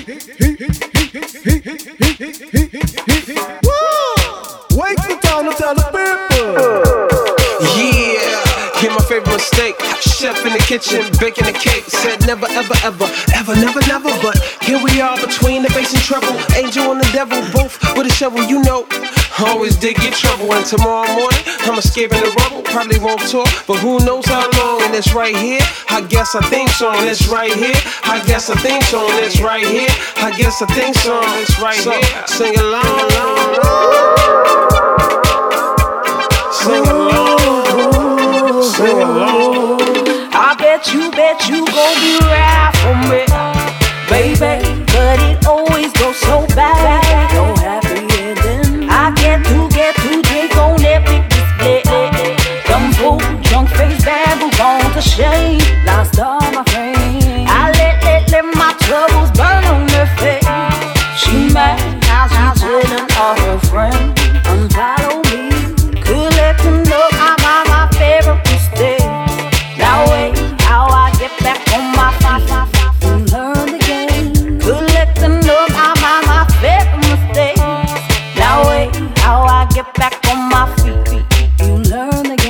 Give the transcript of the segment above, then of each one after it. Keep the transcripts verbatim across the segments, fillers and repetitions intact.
Wake the town and tell the people. Yeah, hear my favorite mistake. Chef in the kitchen, baking a cake. Said never, ever, ever, ever, never, never. But here we are between the bass and treble. Angel and the devil, both with a shovel, you know. Always dig your trouble. And tomorrow morning, I'm escaping the rubble. Probably won't talk, but who knows how long. And it's right here. I guess I think so. And it's right here. I guess I think so. And it's right here. I guess I think so. And it's right so, here. Sing along, along, sing along, sing along. I bet you, bet you gon' be right for me, baby. But it always goes so bad. No happy ending. I get to, get to drink on epic display. Dumb fool, drunk face, bamboo, gone to shame. Lost all my frame. I let, let, let my troubles burn on her face. She mad, now she telling all her friends. Unfollow me, collecting up my, my favorite mistake. Now wait, how I get back on my feet and learn the game. Collecting up my, my, my favorite mistakes. Now wait, how I get back on my feet. You learn the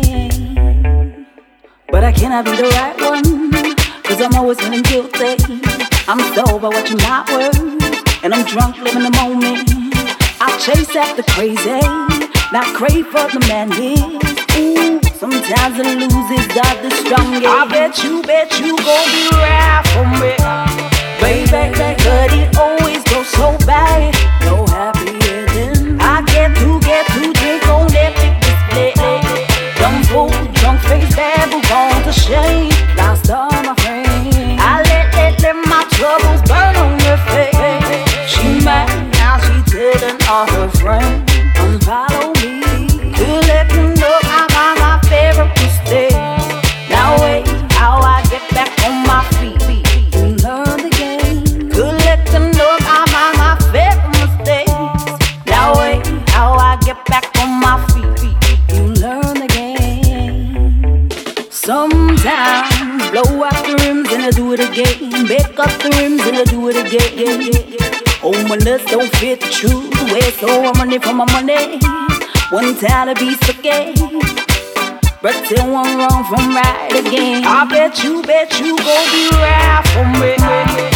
game. But I cannot be the right one, cause I'm always feeling guilty. I'm sober watching my words, and I'm drunk living the moment. I chase after crazy, not crave for the madness. Ooh, sometimes the losers are the strongest. I bet you, bet you gon' be right for me, baby. But it always goes so bad. No happy ending. I get to, get to drink on epic display. Dumb fool, drunk face, bamboo, gone to shame. Lost all my friends. I let, let, let my troubles burn on her face. She mad, now she telling all her friends. Unfollow me, collecting up my, my, my favorite mistakes. Now wait, how I get back on my feet and learn the game. Collecting up my, my, my favorite mistakes. Now wait, how I get back on my feet and learn the game. Sometimes blow out the rims and I do it again. Back up the rims and I do it again. Oh, my nuts don't fit the truth. Way so I'm running for my money. One time to be forget, but till one wrong from right again. I bet you, bet you gon' be right for me,